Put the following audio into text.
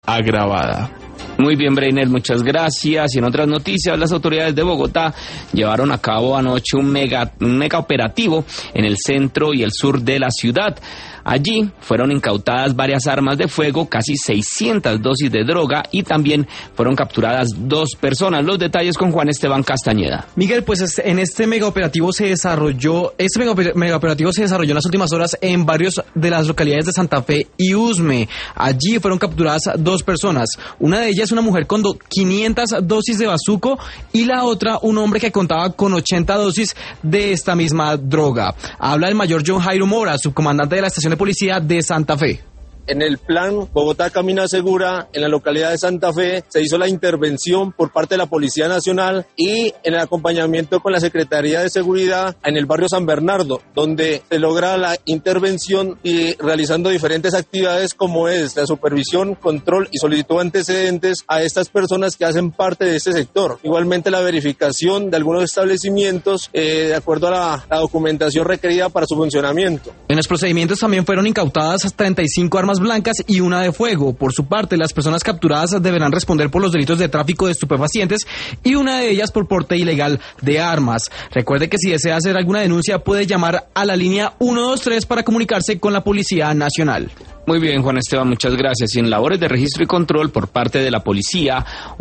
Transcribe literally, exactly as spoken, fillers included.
agravada. Muy bien, Breiner, muchas gracias. Y en otras noticias, las autoridades de Bogotá llevaron a cabo anoche un mega, un mega operativo en el centro y el sur de la ciudad. Allí fueron incautadas varias armas de fuego, casi seiscientas dosis de droga y también fueron capturadas dos personas. Los detalles con Juan Esteban Castañeda. Miguel, pues en este mega operativo se desarrolló, este mega, mega operativo se desarrolló en las últimas horas en varios de las localidades de Santa Fe y Usme. Allí fueron capturadas dos personas. Una de ellas una mujer con do, quinientas dosis de bazuco y la otra un hombre que contaba con ochenta dosis de esta misma droga. Habla el mayor John Jairo Mora, subcomandante de la estación de policía de Santa Fe. En el plan Bogotá Camina Segura, en la localidad de Santa Fe, se hizo la intervención por parte de la Policía Nacional y en el acompañamiento con la Secretaría de Seguridad en el barrio San Bernardo, donde se logra la intervención y realizando diferentes actividades como es la supervisión, control y solicitud de antecedentes a estas personas que hacen parte de este sector. Igualmente la verificación de algunos establecimientos eh, de acuerdo a la, la documentación requerida para su funcionamiento. En los procedimientos también fueron incautadas treinta y cinco armas blancas y una de fuego. Por su parte, las personas capturadas deberán responder por los delitos de tráfico de estupefacientes y una de ellas por porte ilegal de armas. Recuerde que si desea hacer alguna denuncia puede llamar a la línea uno dos tres para comunicarse con la Policía Nacional. Muy bien, Juan Esteban, muchas gracias. Y en labores de registro y control por parte de la policía,